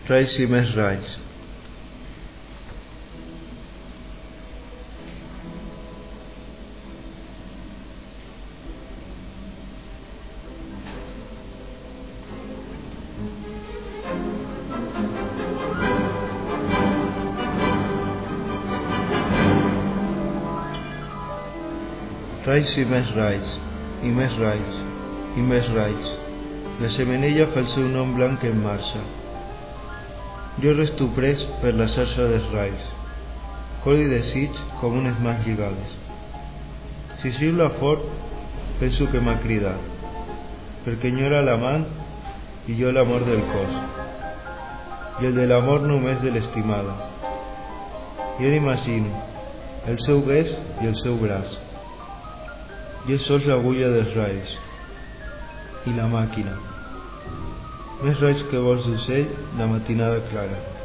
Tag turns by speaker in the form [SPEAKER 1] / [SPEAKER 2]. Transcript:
[SPEAKER 1] Rails i més rails. Rails i més rails, i més rails, i més rails. La xemeneia fa el seu nom blanc en marxa. Jo resto pres per la xarxa dels rails, cor i desig com unes mans lligades. Si xiula fort, penso que m'ha cridat, perquè enyora l'amant i jo l'amor del cos, i el de l'amor només de l'estimada. Jo l'imagino, el seu bes i el seu braç. Jo sols l'agulla dels rails i la màquina. Més rails que vols d'ocell, la matinada clara.